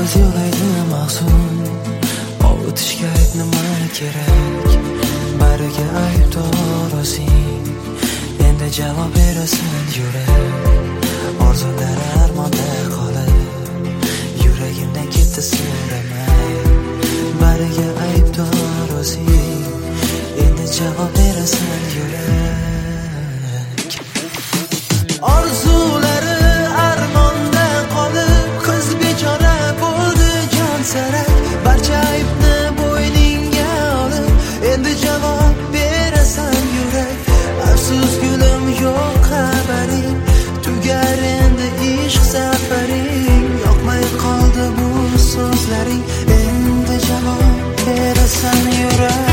qiz yig'laydi mahzun, ovutishga ayt nima kerak? Bariga aybdor o'zing, endi javob berasan yurak. Orzular armonda qolib, yuragimdan ketdi so'ramay. Bariga aybdor o'zing, endi javob berasan yurak. Orzulari armonda qolib, qiz bechora bo'ldi jon sarak. Barcha aybni bo'yningga olib, endi javob berasan yurak. Afsus gulim, yo'q xabaring, tugar endi ishq safaring. Yoqmay qoldi bu so'zlaring, endi javob berasan yurak.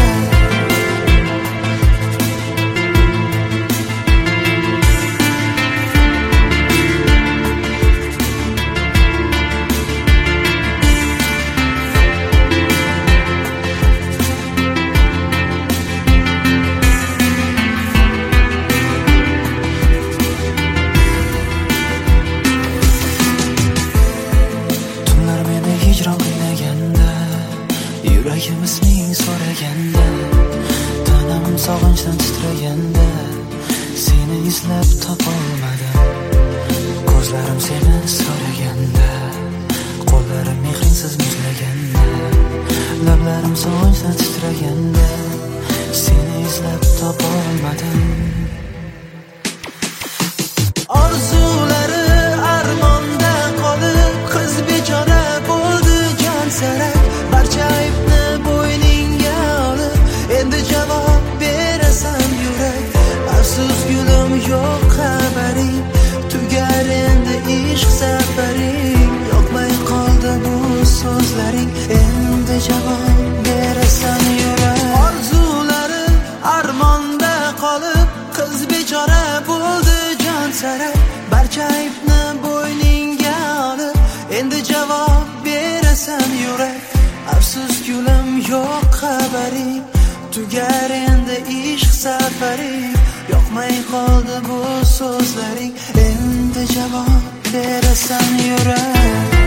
Yuragimizning so'raganda, tanam sog'inchdan titraganda, seni izlab topolmadim. Ko'zlarim seni so'raganda, qo'llarim mehringsiz muzlaganda, lablarim sog'inchdan titraganda, seni izlab topolmadim. Orzulari armonda qolib, qiz bechora bo'ldi jon sarak. Barcha aybni bo'yningga olib, endi javob berasan yurak. Afsus gulim, yo'q xabaring, tugar endi ishq safaring. Yoqmay qoldi bu so'zlaring, endi javob berasan yurak. Orzulari armonda qolib, qiz bechora bo'ldi jon sarak. Barcha aybni bo'yningga olib, endi javob berasan yurak. Afsus gulim, yo'q xabaring, tugar endi ishq safaring. Yoqmay qoldi bu so'zlaring, endi javob berasan yurak.